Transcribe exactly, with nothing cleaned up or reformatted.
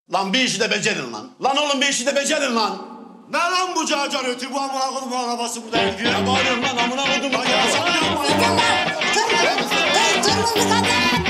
Lan bir işi de becerin lan. Lan oğlum bir işi de becerin lan. Ne lan bu cacar ötü bu amına koydum arabası burada gidiyor. Ne bağırıyorsun lan amına koydum. Ya sana yapma. Dur, dur, dur, dur, dur, dur, dur, dur,